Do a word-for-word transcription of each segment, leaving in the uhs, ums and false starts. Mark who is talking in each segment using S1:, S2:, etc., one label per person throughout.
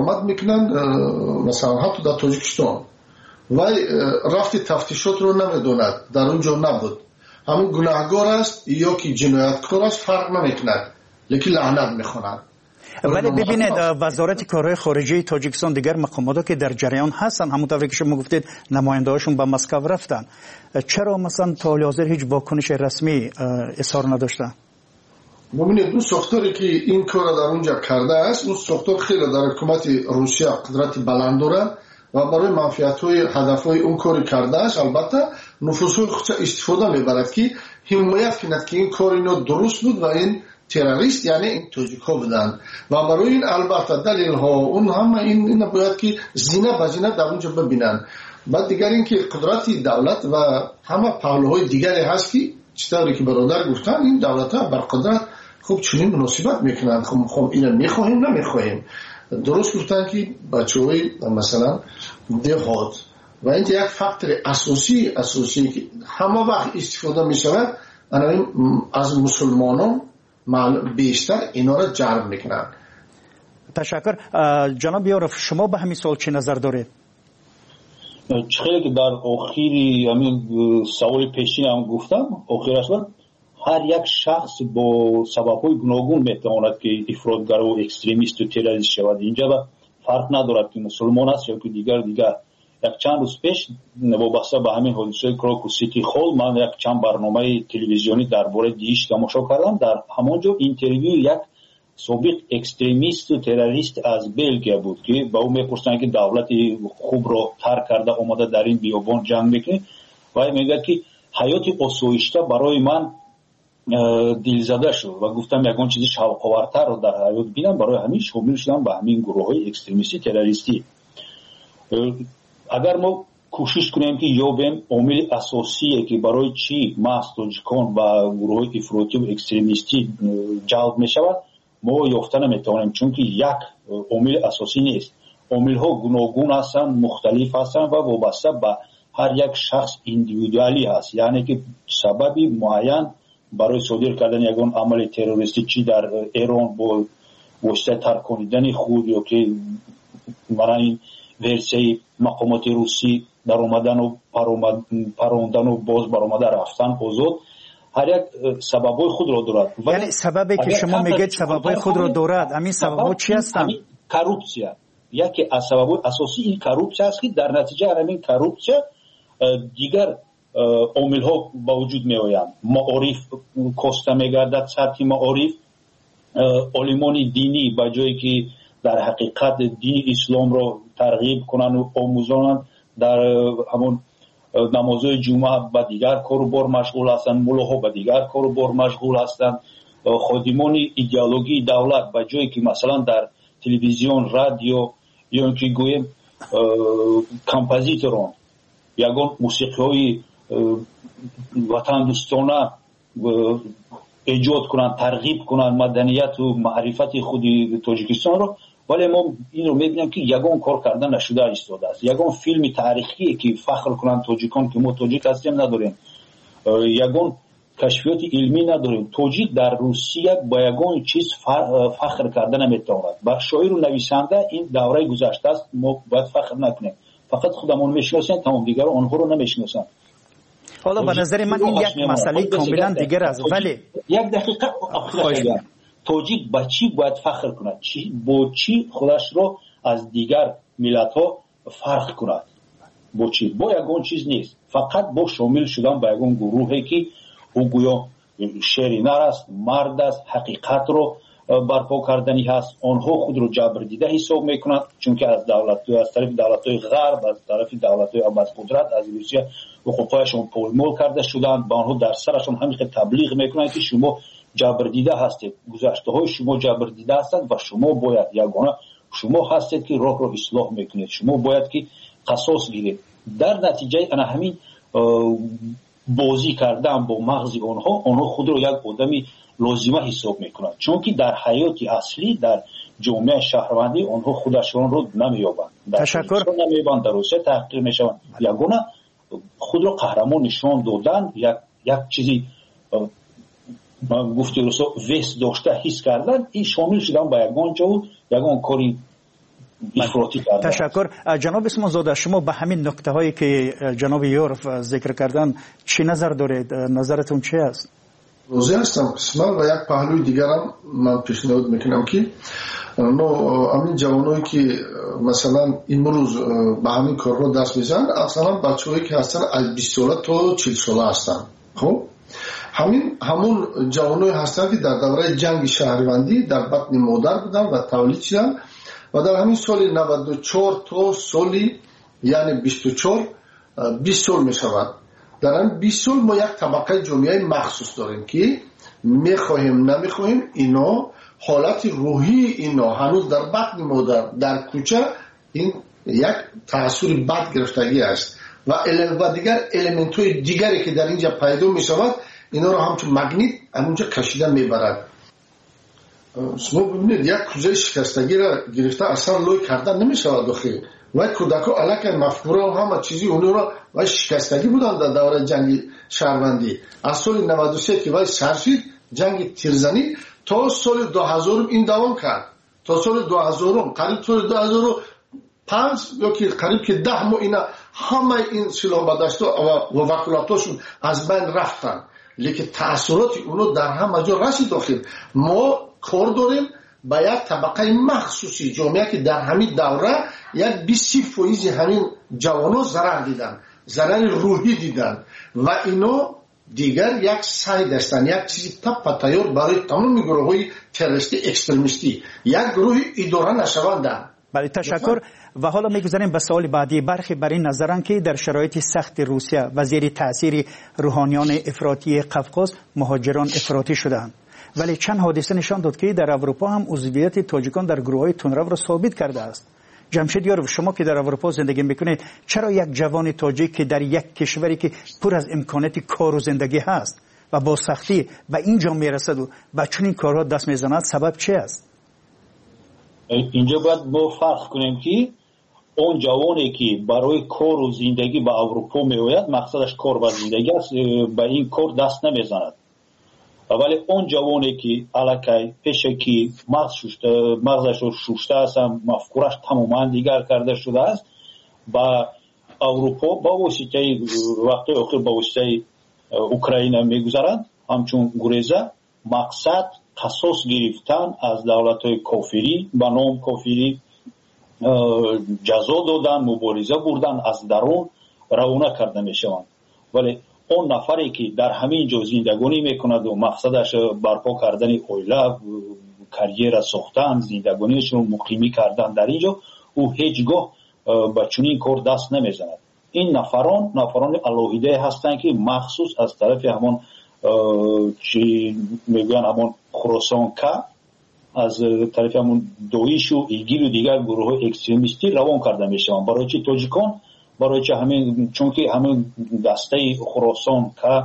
S1: آمد میکنن مثلا حتی در تاجیکستان وای رفت تفتیشات رو نمیدوند در اونجا نبود همون گناهگار است یا که جنایتکار است فرق نمیکند لیکن لعنت میخونند.
S2: ولی ببینید وزارت کارهای خارجه تاجیکستان دیگر مقاماتی که در جریان هستن همونطوری که شما گفتید نماینده‌هاشون به مسکو رفتن چرا مثلا تا حال حاضر هیچ واکنش رسمی اظهار نداشتن؟
S1: ببینید اون ساختاری که این کار در اونجا کرده است اون ساختار خیلی در حکومت روسیه قدرت بلند داره و برای منفعت‌های هدف‌های اون کاری کرده است. البته نفوذهای خودش استفاده میبرد که حمایت کند که این کار اینو درست بود و این تروریست یعنی این تاجیک‌ها بودند و برای این البته دلیل‌ها اون همه این این باید که زینه به زینه در اونجا ببینن. بعد دیگر این که قدرت دولت و همه پهلوهای دیگری هست که چطوری که برادر گفتن این دولت‌ها بر قدرت خوب چنین مناسبت میکنند خب خب اینو میخواهیم نمیخواهیم. درست گفتن که بچه‌های مثلا دهات و این یک فاکتور اساسی اساسی که همه وقت استفاده میشود از مسلمانان بیشتر اینا را جلب میکنن.
S2: تشکر. جناب یارف شما به همین سوال چه نظر دارید؟
S3: چخیلی که در آخری همین سوال پیشین هم گفتم آخرش بود هر یک شخص با سبب‌های گوناگون میتواند که افراطگر و اکستریمیست و تروریست شود. اینجا فرق ندارد که مسلمان است یا که دیگر دیگر. یک چند روز پیش وابسته به همین حادثه کراکو سیتی هال من یک چند برنامه تلویزیونی درباره دیش تماشا کردم. در همونجا اینترویو یک سابق اکستریمیست و تروریست از بلژیک بود که با او میپرسن که دولت خوب را ترک کرده اومده در این بیابان جنگ میکنه و میگه که حیات آسایشته برای من دلزده شد و گفتم یگان چیزی شوق‌آورتر رو در حیات بینم برای همین شامل شدم به همین گروه‌های اکستریمیستی تروریستی. اگر ما کوشش کنیم که یابیم عامل اساسیه که برای چی محض تاجیکان و گروه‌های افراطی و اکستریمیستی جلب میشود ما یافته نمیتوانیم چون که یک عامل اساسی نیست. عامل‌ها گوناگون هستند مختلف هستند و وابسته به هر یک شخص ایندیویدوالی هست یعنی که سببی معین برای صادر کردن یگان عمل تروریستی چی در ایران با واسطه ترکاندن خود یا که برای این ورسیه مقامات روسی در اومدن و پروندن و باز برآمده رفتن آزاد هر یک سببای خود را دارد.
S2: یعنی سببی که شما میگید سببای خود را دارد همین سببا چی هستند؟
S3: کروپسیا یکی از سببای اساسی این کروپسیا است که در نتیجه همین کروپسیا دیگر عامل ها با وجود می آیند. معارف کاسته می گردد سطح معارف عالمان دینی با جایی که در حقیقت دین اسلام را ترغیب کنند و آموزانند در همون نمازهای جمعه با دیگر کار و بار مشغول هستند ملاها با دیگر کار و بار مشغول هستند خادمان ایدئولوژی دولت با جایی که مثلا در تلویزیون رادیو یا اینکه گویم کمپوزیتوران یگان موسیقی های وطن دوستانه ایجاد کنند ترغیب کنند مدنیت و معرفت خود تاجیکستان رو ولی ما این رو میبینیم که یگان کار کردن نشده ایستاده است. یگان فیلم تاریخی که فخر کنند تاجیکان که ما تاجیک هستیم نداریم یگان کشفیات علمی نداریم. تاجیک در روسیه با یگان چیز فخر کردن نمیتواند. با شاعر و نویسنده این دوره گذشته است ما باید فخر نکنیم فقط خودمون میشناسیم تمام دیگر آنها رو نمیشناسن.
S2: حالا به نظر من این یک مسئله کاملا دیگر است ولی
S3: یک دقیقه آخر تاجیک با چی باید فخر کند چی با چی خودش را از دیگر ملت ها فرق کند با چی با یگان چیز نیست فقط با شامل شدن با یگان گروهی که او گویا شرینر است مرد است حقیقت رو برپا کردنی هست آنها خود رو جبر دیده حساب میکنند چون که از دولت از طرف دولت‌های غرب از طرف دولت‌های از قدرت از روسیه حقوقشون پایمال کرده شدند با آنها در سرشون همین تبلیغ میکنند که شما جبر دیده هستید گذشته های شما جبر دیده هستند و شما باید یگانه شما هستید که راه رو اصلاح میکنید شما باید که قصاص گیرید. در نتیجه انا همین بازی کردن با مغز آنها آنها خود رو یک آدمی لازمه حساب میکنند چون که در حیات اصلی در جامعه شهروندی آنها خودشون رو نمییابند
S2: تشکر
S3: نمییابند در روسیه تحقیر میشوند یگانه خود رو قهرمان نشان دادن یک یک چیزی من گفتی روسا وست داشته حس کردن این شامل شدن با یگان جا یگان کاری افراطی کردن.
S2: تشکر. جناب اسمان زاده، شما به همین نکته هایی که جناب یورف ذکر کردن چی نظر دارید؟ نظرتون چی است؟
S1: روزی هستم قسمت و یک پهلوی دیگرم من پیشنهاد میکنم که نو همین جوانایی که مثلا امروز به همین کار رو دست میزنن اصلا بچه‌هایی که هستن از بیست ساله تا چهل ساله هستن. خب همین همون جوانایی هستن که در دوره جنگ شهروندی در بطن مادر بودن و تولید شدن و در همین سال نود و چهار تا سالی یعنی بیست و چهار بیست سال میشود. در این بیست سال ما یک طبقه جامعه مخصوص داریم که میخواهیم نمیخواهیم اینا حالت روحی اینا هنوز در بطن مادر در کوچه این یک تأثیر بد گرفتگی است و و دیگر الیمنت های دیگری که در اینجا پیدا میشود اینا رو همچون مگنیت همونجا کشیده میبرد. شما ببینید یک کوزه شکستگی را گرفته اصلا لوی کردن نمیشود داخل و کودکا علاقه مفکوره و همه چیزی اونو را و شکستگی بودن در دوره جنگ شهروندی. از سال نود و سه که وای سرشید جنگ تیرزنی تا سال دو هزار این دوام کرد تا سال دو هزار قریب سال دو هزار و پنج یا که قریب که ده ماه اینا همه این سلاح بدشت و وکالتاشون از بین رفتن لیکن تأثیرات اونو در همه جا رسید داخل. ما کار داریم با یک طبقه مخصوصی جامعه که در همین دوره یک بیست فیصد همین جوانو ضرر دیدن ضرر روحی دیدن و اینو دیگر یک سعی داشتن یک چیزی تپ تیار برای تمام گروه های تروریستی اکستریمیستی یک گروه اداره نشوندن.
S2: بله تشکر. و حالا میگذاریم به سوال بعدی. برخی بر این نظرن که در شرایط سخت روسیه و زیر تاثیر روحانیان افراطی قفقاز مهاجران افراطی شدند، ولی چند حادثه نشان داد که در اروپا هم عضویت تاجیکان در گروه‌های تندرو را ثابت کرده است. جمشید یاروف، شما که در اروپا زندگی میکنید چرا یک جوان تاجیک که در یک کشوری که پر از امکانات کار و زندگی هست و با سختی به اینجا میرسد و به چنین کارها دست میزند سبب چی است؟
S3: اینجا باید ما فرق کنیم که اون جوانی که برای کار و زندگی به اروپا میآید مقصدش کار و زندگی است به این کار دست نمیزند. ولی اون جوانی که علاقه پیشه که مغزش رو شوشته است مفکورش تماما دیگر کرده شده است با اروپا با واسطه وقتی آخر با واسطه اوکراین میگذارند همچون گریزه مقصد قصاص گرفتن از دولت‌های کافری با نام کافری جزا دادن مبارزه بردن از درون روانه کرده میشوند. ولی اون نفری که در همین جا زندگانی میکند و مقصدش برپا کردن اویله کریر ساختن زندگانیش رو مقیمی کردن در اینجا او هیچگاه به چنین کار دست نمیزند. این نفران نفران الوهیده هستند که مخصوص از طرف همون چی میگن همون خراسان که از طرف همون دویش و ایگیل و دیگر گروه اکستریمیستی روان کرده میشوند. برای چی تاجیکان برای چه همین چون که همین دسته خراسان که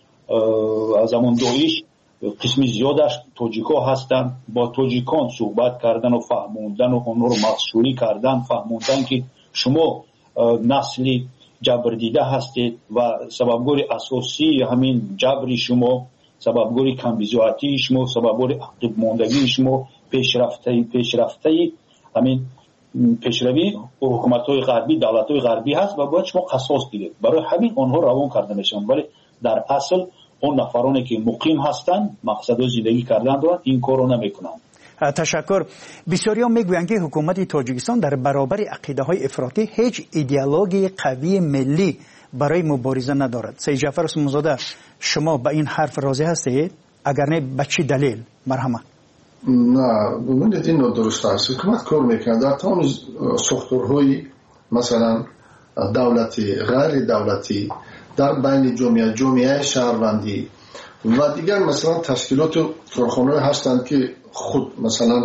S3: از همون دویش قسمی زیادش تاجیکا هستند با تاجیکان صحبت کردن و فهموندن و اونها رو مخشوری کردن فهموندن که شما نسلی جبر دیده هستید و سببگوری اساسی همین جبری شما سببگوری کمبیزواتی شما سببگوری عقب ماندگی شما پیشرفته پیشرفته همین پیشروی حکومت‌های غربی دولت‌های غربی هست و باید شما قصاص گیرید. برای همین آنها روان کرده میشن ولی در اصل اون نفرانی که مقیم هستند مقصد زندگی کردن دارن این کارو نمیکنن.
S2: تشکر. بسیاری هم میگویند که حکومت تاجیکستان در برابر عقیده های افراطی هیچ ایدئولوژی قوی ملی برای مبارزه ندارد. سید جعفر اسمانزاده شما به این حرف راضی هستید؟ اگر نه به چه دلیل؟ مرحمت.
S1: نه ببینید این درست است. حکومت کار میکنه در تمام ساختارهای مثلا دولتی غیر دولتی در بین جامعه جامعه شهروندی و دیگر مثلا تشکیلات و کارخانه‌ای هستند که خود مثلا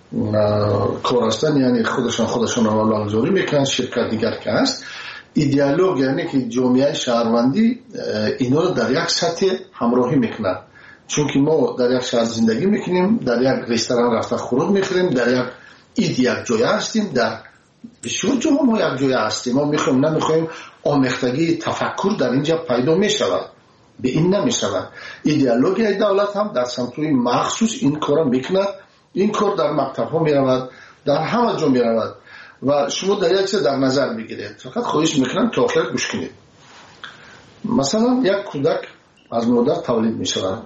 S1: کار هستند یعنی خودشان خودشان رو لانجوری میکنن شرکت دیگر که هست ایدئولوژی یعنی که جامعه شهروندی اینا رو در یک سطح همراهی میکنن چون که ما در یک شهر زندگی میکنیم در یک رستوران رفته خورد میخوریم در یک اید یک جای هستیم در بسیار جا ما یک جای هستیم ما میخوایم نمیخوایم آمیختگی تفکر در اینجا پیدا میشود به این نمیشود. ایدئولوژی دولت هم در سمتوی مخصوص این کار میکند این کار در مکتب ها میرود در همه جا میرود و شما در یک چیز در نظر بگیرید، فقط خواهش میکنم که آخر گوش کنید. مثلا یک کودک از مادر تولید میشود،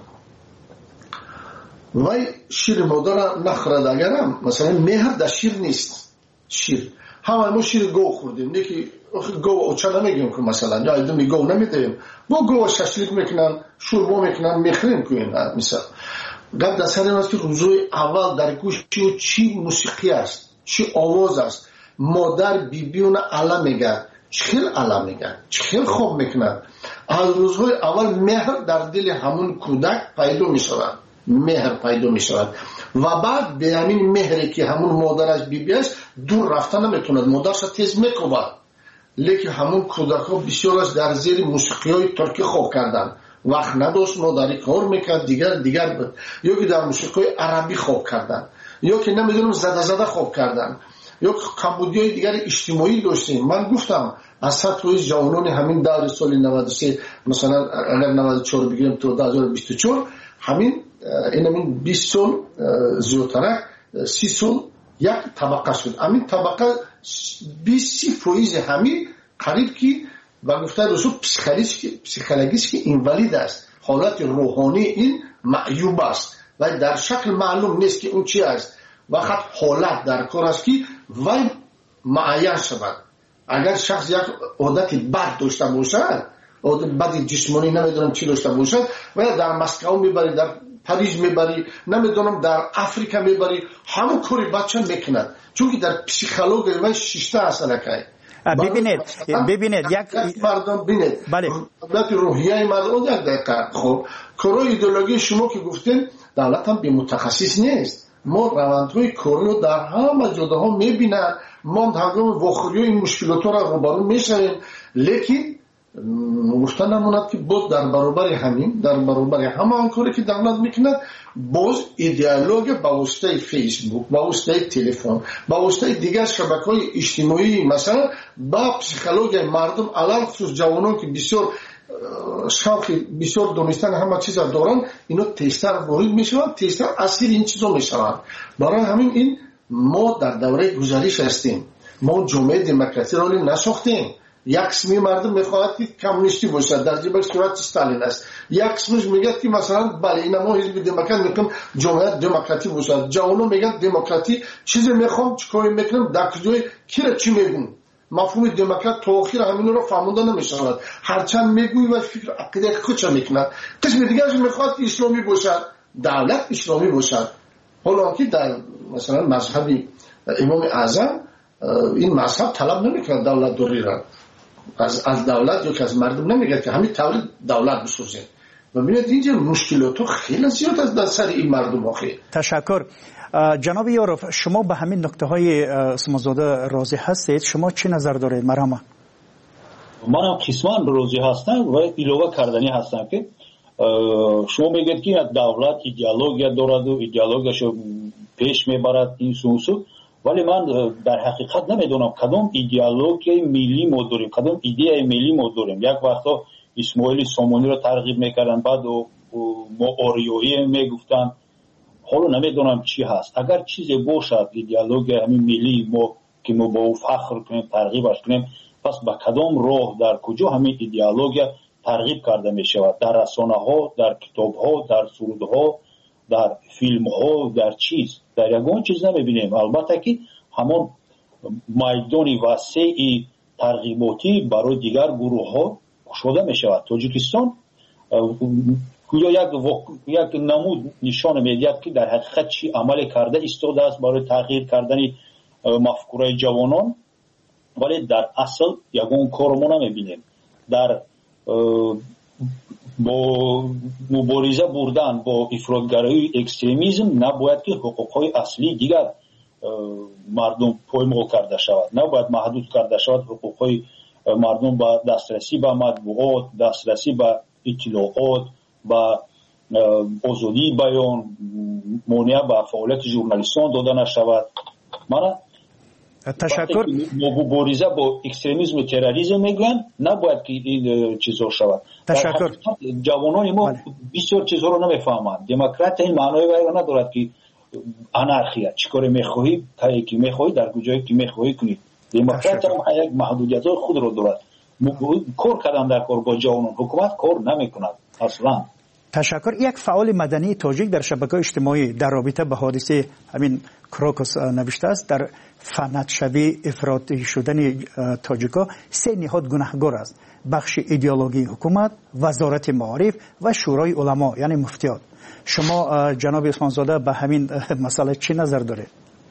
S1: وای شیر مادر نخورد، اگرم مثلا مهر در شیر نیست. شیر همه ما شیر گو خوردیم، نه که گو اوچا نمیگیم که مثلا یا ایدمی گو نمیدیم، با گو ششلیک میکنن، شوربا میکنن، میخریم کنین. مثلا قبل در سر این است که روزوی اول در گوش چی موسیقی است، چی آواز است، مادر بیبیون علا میگه، چخیل علا میگه، چخیل خوب میکنن. از روزهای اول مهر در دل همون کودک پیدا میشود، مهر پیدا میشود و بعد به همین مهری که همون مادرش بیبی است دور رفتن نمیتوند، مادرش تیز میکوبد. لیکن همون کودک ها بسیارش در زیر موسیقی های ترکی خوب کردن، وقت نداشت مادری کار میکرد، دیگر دیگر بود، یا که در موسیقی های عربی خوب کردن، یا که نمیدونم زده زده خوب کردن، یا کمبودی های دیگر اجتماعی داشتیم. من گفتم از سطح جوانان همین دور سال نود و سه مثلا اگر نود و چهار بگیریم تو دو هزار و بیست و چهار، همین این همین بیست سال زیادتر، سی سال یک طبقه شد. همین طبقه بیست سی فویز همین قریب که و گفته رسول پسیکولوژیش که اینوالید است، حالت روحانی این معیوب است و در شکل معلوم نیست که اون چی است. وقت حالت در کار است که وای معین شود. اگر شخص یک عادت بد داشته باشد، عادت بد جسمانی نمیدونم چی داشته باشد، و در مسکو میبری، در پاریس میبری، نمیدونم در افریقا میبری، همون کاری بچه میکند، چون که در پسیکولوژی و شیشته اصلا که
S2: ببینید ببینید یک
S1: مردم ببینید
S2: بله
S1: دولت روحیه مردم یک دقیقه. خب کارای ایدئولوژی شما که گفتین دولت هم به متخصص نیست. ما روندهای کاری رو در همه جاها میبینن، ما هنگام واخوری این مشکلات را روبرو میشویم، لیکن گفتن نموند که باز در برابر همین در برابر همه آن کاری که دولت میکند، باز ایدئولوژی با واسطه فیسبوک، با واسطه تلفن، با واسطه دیگر شبکه‌های اجتماعی مثلا با پسیکولوژی مردم علل خصوص جوانان که بسیار شوق بسیار دونستن همه چیز را دارن، اینا تیستر وارد میشوند، تیستر اسیر این چیزا میشوند. برای همین این ما در دوره گذشته هستیم، ما جامعه دموکراسی را نساختیم. یک قسمی مردم میخواهد که کمونیستی باشد، در جبهه صورت استالین است. یک قسمش میگه که مثلا بله این ما حزب دموکرات میگیم جامعه دموکراتی باشد. جوانان میگن دموکراتی چیزی میخوام چیکار میکنم، در کجای کی را چی میگن. مفهوم دموکرات تا آخر همین رو فهمیده نمیشود، هرچند میگوی و فکر عقیده خودش میکند. قسم دیگرش میخواد که اسلامی باشد، دولت اسلامی باشد. حالا که در مثلا مذهب امام اعظم این مذهب طلب نمیکنه دولت دوری را از از دولت یا که از مردم نمیگه که همین طور دولت بسازید. و ببینید اینجا مشکلات خیلی زیاد از در سر این مردم آخه.
S2: تشکر. جناب یاروف، شما به همین نکته های سمازاده راضی هستید؟ شما چه نظر دارید؟ مرحبا.
S3: من هم قسمان راضی هستم و ایلوه کردنی هستم که شما میگید که دولت ایدئولوژی دارد و ایدئولوژیشو پیش میبرد این سوسو، ولی من در حقیقت نمیدونم کدام ایدئولوژی ملی ما داریم، کدام ایده ملی ما داریم. یک وقتا اسماعیل سامانی رو ترغیب میکردن، بعد ما آریایی میگفتن، حالا نمیدونم چی هست. اگر چیزی باشد ایدئولوژی همین ملی ما که ما با او فخر کنیم، ترغیبش کنیم، پس با کدام راه در کجا همین ایدئولوژی ترغیب کرده می شود؟ در رسانه ها، در کتاب ها، در سرود ها، در فیلم ها، در چیز در یگان چیز نمیبینیم. البته که همون میدانی وسیع ترغیباتی برای دیگر گروه ها شده می شود. تاجیکستان یا یک یک نمود نشان میدهد که در حقیقت چی عمل کرده ایستاده است برای تغییر کردن مفکوره جوانان، ولی در اصل یگان کار ما نمیبینیم. در با مبارزه بردن با افراطگرایی اکستریمیسم نباید که حقوقهای اصلی دیگر مردم پایمال کرده شود، نباید محدود کرده شود حقوقهای مردم با دسترسی به مطبوعات، دسترسی به اطلاعات، با آزادی بیان، مانع به فعالیت ژورنالیستان داده نشود. من
S2: تشکر.
S3: مبارزه با اکستریمیسم و تروریسم میگن نباید که این چیزا شود.
S2: تشکر.
S3: جوانان ما بسیار چیزها رو نمیفهمند. دموکرات این معنی ندارد که анархия чикоре мехоҳӣ тае ки мехоҳӣ дар ҷое ки мехоҳӣ кунӣ. демократия ҳам як маҳдудиятҳои худро дорад. кор кардан дар кор бо ҷавонон ҳукумат кор намекунад аслан.
S2: تشکر. یک فعال مدنی تاجیک در شبکه‌های اجتماعی در رابطه به حادثه همین کروکوس نوشته است در فنتشوی افراطی شدن تاجیکا سه نهاد گناهگار است: بخش ایدئولوژی حکومت، وزارت معارف و شورای علما یعنی مفتیان. شما جناب عثمان زاده به همین مسئله چی نظر دارید؟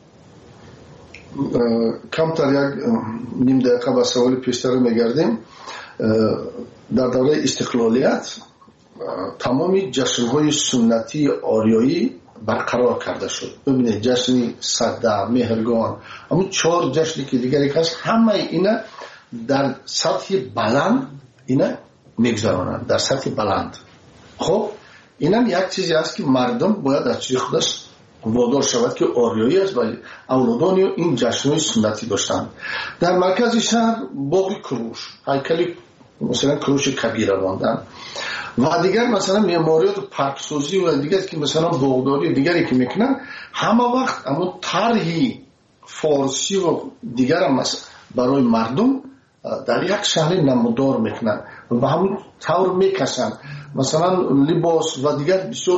S1: کمتر یک نیم دقیقه به سوال پیشتر میگردیم. در دوره استقلالیت تمامی جشن‌های سنتی آریایی برقرار کرده شد. ببینید جشن صده، مهرگان، اما چهار جشنی که دیگری هست همه اینا در سطح بلند اینا میگذرانند، در سطح بلند. خب اینم یک چیزی است که مردم باید از چیز خودش وادار شود که آریایی است و اولادان این جشن‌های سنتی داشتند. در مرکز شهر باغ کروش، هیکل مثلا کروش کبیر ماندن و دیگر مثلا معماریات و پارکسازی و دیگر که مثلا باغداری دیگری که میکنن، همه وقت اما طرحی فارسی و دیگر هم برای مردم در یک شهر نمودار میکنن و به همون طور میکشن. مثلا لباس و دیگر بسیار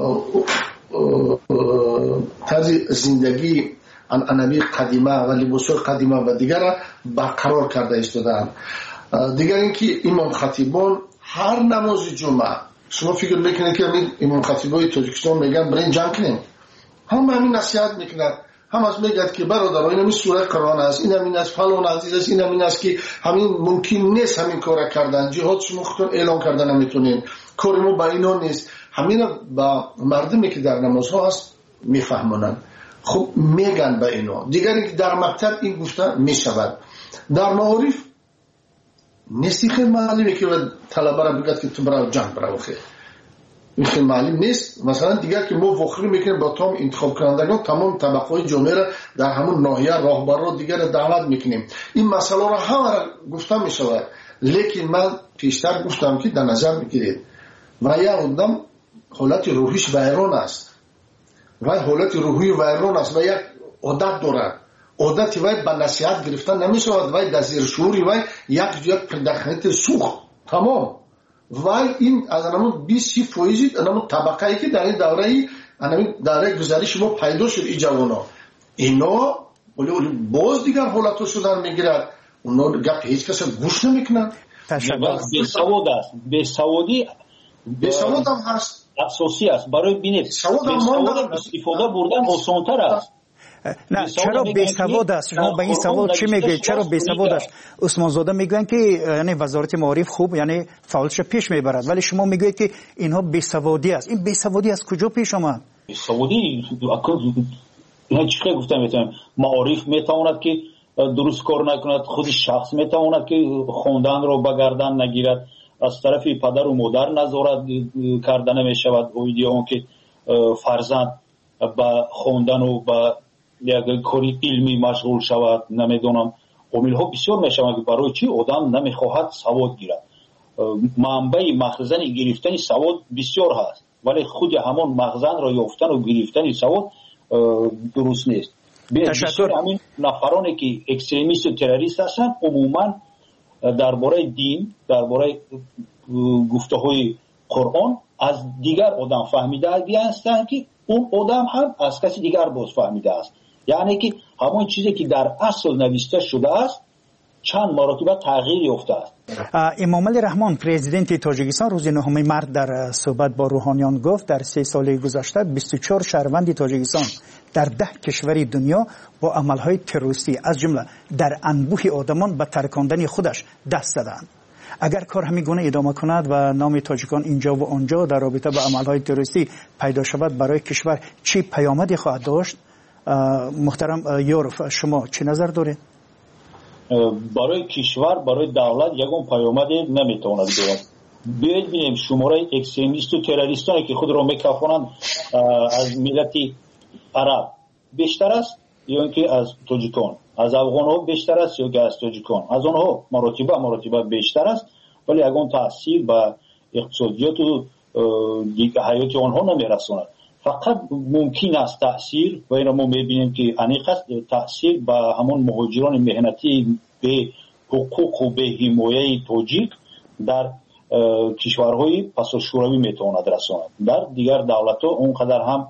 S1: طرز زندگی عنعنوی قدیمه و لباس‌های قدیمه و دیگر برقرار کرده ایستادند. دیگر اینکه امام خطیبان هر نماز جمعه، شما فکر میکنید که امام خطیبای تاجیکستان میگن برین جمع کنیم، هم همین نصیحت میکنند، هم از میگد که برادر این همین سوره قرآن است، این همین است، فلان عزیز است، این همین است که همین ممکن نیست همین کار کردن، جهاد شما خودتون اعلان کردن نمیتونین، کار ما با اینا نیست. همین با مردمی که در نمازها هست میفهمونن، خب میگن به اینا. دیگری که در مکتب این گفته میشود. در معارف نیستی خیلی معلومه که طلبه را بگید که تو برای جنگ برای خیلی این خیلی معلوم نیست. مثلا دیگر که ما وخری میکنیم با تمام انتخاب کنندگان تمام طبقه جامعه را در همون ناحیه راهبر را دیگر دعوت میکنیم. این مسئله را همه را گفتم میشود، لیکن من پیشتر گفتم که در نظر بگیرید و یک آدم حالت روحیش ویران است و حالت روحی ویران است و یک عادت دارد. عادت وای به نصیحت گرفتن نمیشود، وای در زیر شعوری وای یک یک پرداختنیت سوخت تمام وای این از همون بیست فیصد همون طبقه ای که در این دوره ای همین دوره گذشته ما پیدا شد این جوانا اینا ولی ولی باز دیگر حالتو شدن میگیرد، اونا گپ هیچ کس گوش نمیکنن.
S3: به سواد است، به سوادی
S1: به سواد هم هست،
S3: اساسی است. برای بینید
S1: سواد هم
S3: استفاده بردن آسان‌تر است.
S2: نه چرا بی‌سواد است؟ شما به این سوال چی میگید؟ چرا بی‌سواد است؟ عثمان زاده میگن که یعنی وزارت معارف خوب یعنی فعالش پیش میبرد، ولی شما میگید که اینها بی‌سوادی است. این بی‌سوادی از کجا پیش آمد؟
S3: بی‌سوادی نه چیکار گفتم میتونم معارف میتواند که درست کار نکند، خود شخص میتواند که خوندن رو به گردن نگیرد، از طرف پدر و مادر نظارت کردن میشود اون که فرزند با خوندن و با یک کاری علمی مشغول شود. نمیدونم عامل ها بسیار میشوند که برای چی آدم نمیخواهد سواد گیرد. منبع مخزن گرفتن سواد بسیار هست، ولی خود همان مخزن را یافتن و گرفتن سواد درست نیست. بسیار همین نفرانی که اکستریمیست و تروریست هستند عموما درباره دین، درباره گفته های قرآن از دیگر آدم فهمیده هستند که اون آدم هم از کسی دیگر باز فهمیده است. یعنی که همون چیزی که در اصل نوشته شده است چند مرتبه تغییر یافته است.
S2: امام علی رحمان پرزیدنت تاجیکستان روز نهم مارس در صحبت با روحانیان گفت در سه سال گذشته بیست و چهار شهروند تاجیکستان در ده کشور دنیا با عملهای تروریستی از جمله در انبوه آدمان به ترکاندن خودش دست دادند. اگر کار همین گونه ادامه کند و نام تاجیکان اینجا و آنجا در رابطه با عملهای تروریستی پیدا شود، برای کشور چی پیامدی خواهد داشت؟ محترم یورف شما چه نظر دارید؟
S3: برای کشور، برای دولت یگان پیامدی نمیتواند دارد. بیایید ببینیم شماره اکستریمیست و تروریستانی که خود را میکافانند از ملت عرب بیشتر است یا اینکه از تاجیکان، از افغان ها بیشتر است یا که از تاجیکان، از آنها مراتبه مراتبه بیشتر است، ولی یگان تاثیر به اقتصادیات و حیات آنها نمیرساند. فقط ممکن است تاثیر و این ما میبینیم که انیق است تاثیر با همون مهاجران مهنتی به حقوق و به حمایه تاجیک در کشورهای پس از شوروی میتواند رساند. در دیگر دولت‌ها اونقدر هم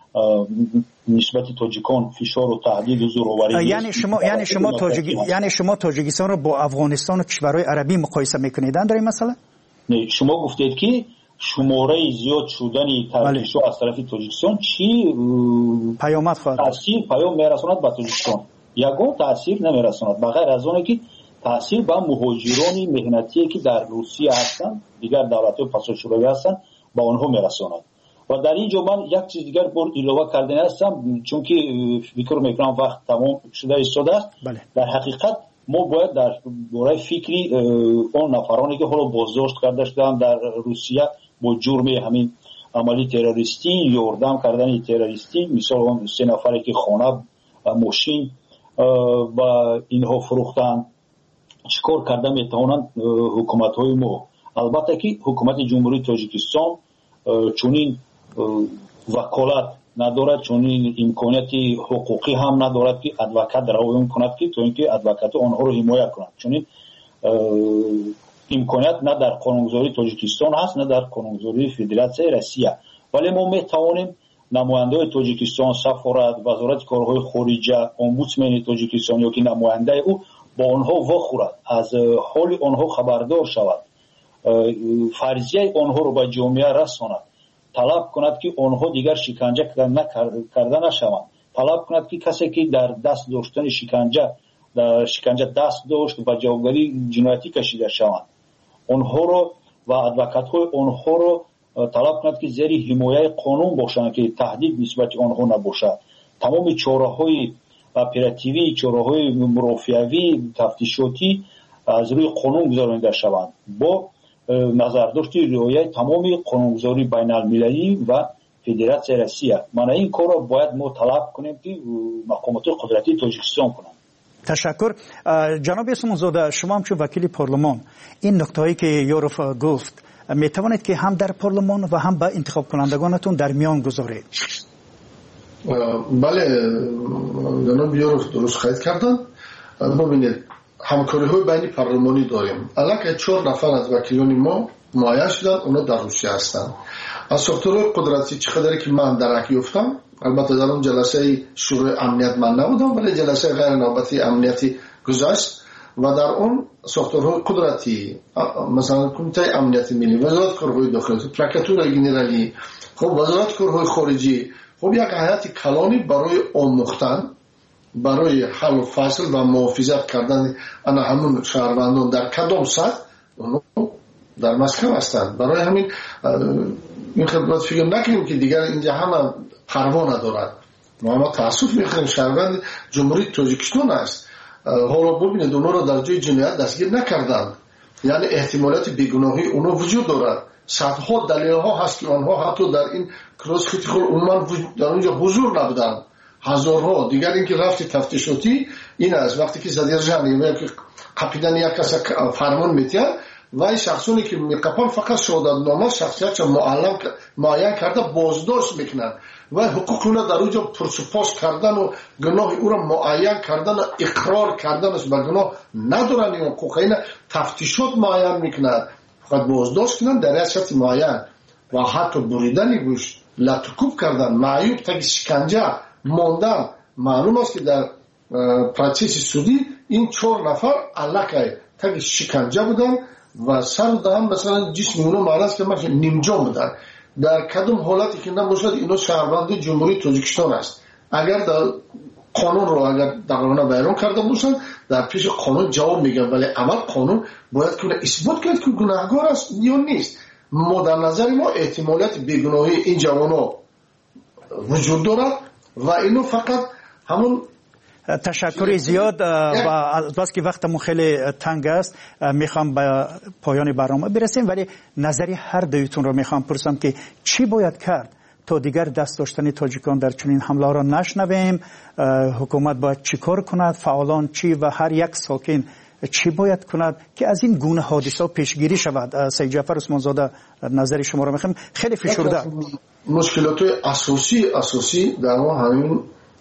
S3: نسبت تاجیکان فشار و تهدید و زورآوری
S2: یعنی شما یعنی شما تاجیک یعنی شما تاجیکستان رو با افغانستان و کشورهای عربی مقایسه میکنید در این مسئله؟
S3: نه، شما گفتید که شماره زیاد شدن ترکیش از طرف تاجیکستان چی
S2: پیامد خواهد
S3: تاثیر پیام میرساند به تاجیکستان؟ یگان تاثیر نمیرساند بغیر از اون که تاثیر به مهاجران مهنتی که در روسیه هستند دیگر دولت‌های پس از شوروی هستند با آنها میرساند. و در اینجا من یک چیز دیگر بر علاوه کردن هستم چون که فکر میکنم وقت تمام شده ایستاده است.
S2: بله. در
S3: حقیقت ما باید در باره فکری اون نفرانی که حالا بازداشت کرده شدند در روسیه با جرم همین عملی تروریستی یاردم کردن تروریستی، مثال اون سه نفری که خانه ماشین و اینها فروختن چیکار کرده میتوانند حکومت های ما. البته که حکومت جمهوری تاجیکستان چونین وکالت ندارد، چونین امکانیتی حقوقی هم ندارد که ادوکات روایت کند که تو اینکه ادوکات آنها رو حمایت کند. چونین امکانیت نه در قانونگذاری تاجیکستان هست نه در قانونگذاری فدراسیون روسیه. ولی ما میتوانیم نماینده تاجیکستان، سفارت، وزارت کارهای خارجه، امبودسمن تاجیکستان یا که نماینده او با آنها وخورد، از حال آنها خبردار شود، فرضیه آنها رو به جامعه رساند، طلب کند که آنها دیگر شکنجه کرده نشوند، طلب کند که کسی که در دست داشتن شکنجه در شکنجه دست داشت و جوابگری جنایتی کشیده شوند، آنها رو و ادوکات های آنها رو طلب کند که زیر حمایه قانون باشند که تهدید نسبت آنها نباشد. تمام چاره‌های اپراتیوی، چاره‌های مرافعوی، تفتیشاتی از روی قانون گذارانده شوند با نظرداشت رعایت تمام قانونگذاری بین المللی و فدراسیون روسیه. من این کار را باید ما طلب کنیم که مقامات قدرتی تاجیکستان کنند.
S2: تشکر. جناب اسمانزاده، شما هم چون وکیل پارلمان این نکته‌ای که یوروف گفت می توانید که هم در پارلمان و هم با انتخاب کنندگانتون در میان گذارید؟
S1: بله جناب یوروف درست خواهید کردن. ببینید همکاری های بین پارلمانی داریم. الان چهار نفر از وکیلان ما معین شدن، اونا در روسیه هستند. از ساختارهای قدرتی چقدری که من درک یافتم، البته در اون جلسه شورای امنیت من نبودم ولی جلسه غیر نوبتی امنیتی گذشت و در اون ساختارهای قدرتی مثلا کمیته امنیت ملی، وزارت کارهای داخلی، پرکاتور گنرالی، خب وزارت کارهای خارجی، خب یک هیئت کلانی برای آموختن، برای حل و فصل و محافظت کردن انا همون شهروندان در کدام سطح در مسکو هستند. برای همین این خدمت فکر نکنیم که دیگر اینجا همه پروا ندارد. ما تاسف میخوایم شهروند جمهوری تاجیکستان است. حالا ببینید اونا رو در جای جنایت دستگیر نکردند، یعنی احتمالات بیگناهی اونا وجود دارد. صدها دلیل ها هست که آنها حتی در این کلاس خیلی عموما در اونجا حضور نبودند. هزارها دیگر اینکه رفت تفتیشاتی این است وقتی که صدر جمعی یا که قپیدن یک کس فرمان میتید و این شخصونی که میقپن فقط شهادت نامه شخصیت معلم معین کرده بازداشت میکنن و حقوق اونا در اونجا پرسپاس کردن و گناه او را معین کردن و اقرار کردن است به گناه ندارن. این حقوق اینا تفتیشات معین میکنن فقط بازداشت کنن در یک شرط معین و حتی بریدن گوش، لطکوب کردن، معیوب تا شکنجه ماندن. معلوم است که در پروسس سودی این چهار نفر علاقه تا شکنجه بودن و سر دهم مثلا جسم اونا معلوم که مثلا نیمجا بودن. در کدام حالتی که نباشد اینا شهروند جمهوری تاجیکستان است. اگر در قانون رو اگر دقیقاً بیان کرده باشن در پیش قانون جواب میگن، ولی اول قانون باید که اثبات کنه که گناهکار است یا نیست. ما در نظر ما احتمالات بیگناهی این جوانا وجود دارد و اینو فقط همون.
S2: تشکر زیاد و البته که وقتمون خیلی تنگ است میخوام به پایان برنامه برسیم، ولی نظری هر دویتون رو میخوام پرسم که چی باید کرد تا دیگر دست داشتن تاجیکان در چنین حمله را نشنویم؟ حکومت باید چی کار کند؟ فعالان چی و هر یک ساکن چی باید کند که از این گونه حادثه پیشگیری شود؟ سید جعفر عثمان زاده نظر شما را میخوایم. خیلی فشرده
S1: مشکلات اساسی اساسی در همین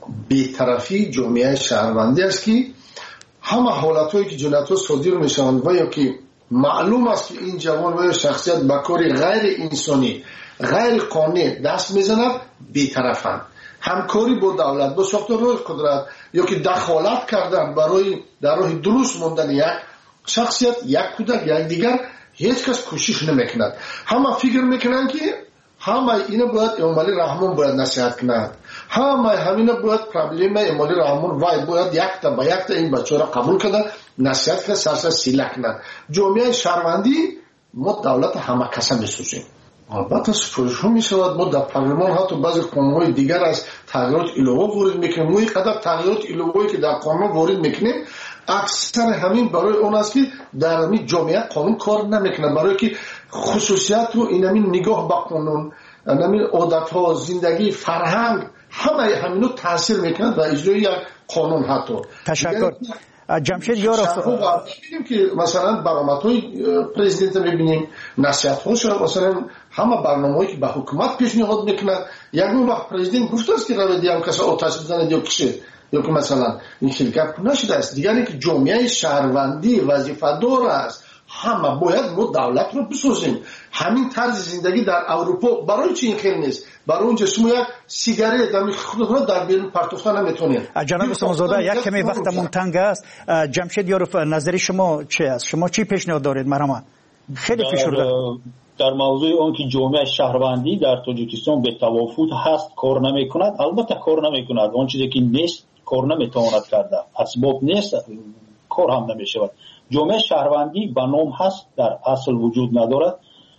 S1: بی‌طرفی جامعه شهروندی است که همه حالتایی که جنایت‌ها صادر میشوند و یا که معلوم است که این جوان و شخصیت به کار غیر انسانی غیر قانونی دست میزند بی‌طرفند. همکاری با دولت با ساختارهای قدرت یا که دخالت کردن برای در راه درست ماندن یک شخصیت یک کودک یک دیگر هیچ کس کوشش نمیکند. همه فکر میکنند که همه اینا باید امالی رحمان باید نصیحت کنند، همه همینا باید پرابلم امالی رحمان وای باید یک تا با یک تا این بچه را قبول کنند نصیحت کنند سرسر سیله کنند. جامعه شهروندی ما دولت همه کسا میسوزیم. البته سپرشون می شود ما در پارلمان حتی بعضی قانونهای دیگر از تغییرات الهه وارد میکنیم. ما اینقدر تغییرات الهه‌ای که در قانون وارد میکنیم اکثر همین برای اون است که در همین جامعه قانون کار نمیکنه، برای که خصوصیت و این همین نگاه به قانون همین عادتها زندگی فرهنگ همه همینو تاثیر میکنه و اجرای یک قانون. حتی
S2: تشکر جمشید یاروف
S1: می‌بینیم که مثلا برآمدهای پرزیدنت می‌بینیم نصیحت‌هاش مثلا همه برنامه‌ای که به حکومت پیشنهاد میکنند یک وقت پرزیدنت گفته است که روی دیام کسا آتش بزنید یا کشید یا که مثلا این شرکت نشده است دیگه که جامعه شهروندی وظیفه دار است همه باید ما دولت رو بسازیم. همین طرز زندگی در اروپا برای چی این خیلی نیست؟ برای اونجا شما یک سیگارت در خود رو در بیرون پرتوفتن نمیتونید.
S2: جناب سمزاده یک کمی وقتمون تنگ است. جمشید یاروف نظر شما چی است؟ شما چی پیشنهاد دارید مرحبا؟ خیلی فشرده
S3: در موضوع اون که جامعه شهروندی در تاجیکستان به توافق هست کار نمیکند. البته کار نمیکند، اون چیزی که نیست کار نمیتواند کرده، اسباب نیست کار هم نمیشود. جامعه شهروندی به نام هست در اصل وجود ندارد،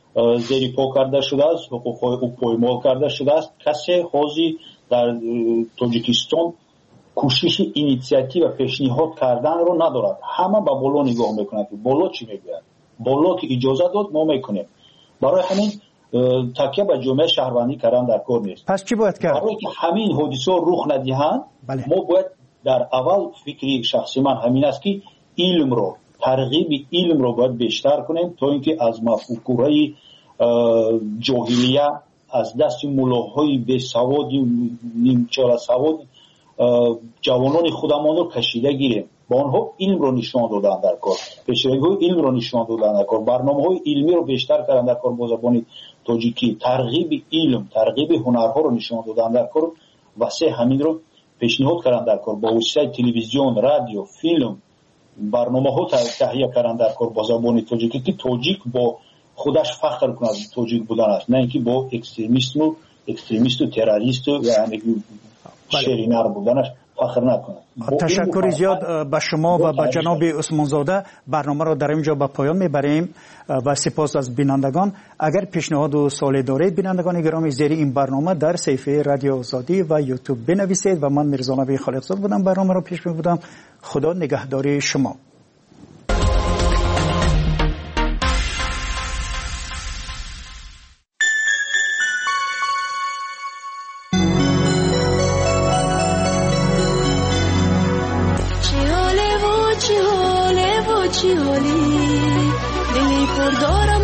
S3: زیر پا کرده شده است، حقوق او پایمال کرده شده است. کسی حاضی در تاجیکستان کوشش اینیشیاتیو و پیشنهاد کردن رو ندارد. همه به بالا نگاه میکنند که بالا چی میگوید، بالا که اجازه داد ما میکنیم. برای همین تکیه به جامعه شهروندی کردن در کار نیست.
S2: پس چی باید کرد؟
S3: برای که همین حادثه رخ ندهند بله. ما باید در اول فکری شخصی من همین است که علم رو ترغیب علم رو باید بیشتر کنیم تا اینکه از مفکوره جاهلیه از دست ملاهای بی سواد نیمچه سواد جوانان خودمان رو کشیده گیریم. با آنها علم رو نشان دادن در کار، پیشروی علم رو نشان دادن در کار، برنامه‌های علمی رو بیشتر کردن در کار با زبان تاجیکی، ترغیب علم ترغیب هنرها رو نشان دادن در کار و سه همین رو پیشنهاد کردن در کار با وسیله تلویزیون، رادیو، فیلم برنامه‌ها تهیه کردن در کار با زبان تاجیکی که تاجیک با خودش فخر کنه از تاجیک بودن است، نه اینکه با اکستریمیست و اکستریمیست و تروریست و یعنی شرینر بودنش فخر نکنه.
S2: تشکر زیاد به شما و به جناب عثمان زاده. برنامه را در اینجا به پایان میبریم و سپاس از بینندگان. اگر پیشنهاد و سوالی دارید بینندگان گرامی زیر این برنامه در صفحه رادیو آزادی و یوتیوب بنویسید و من میرزا نبی خالقزاد بودم برنامه را پیش میبردم. خدا نگهداری شما.
S4: چی حالی دلی پردار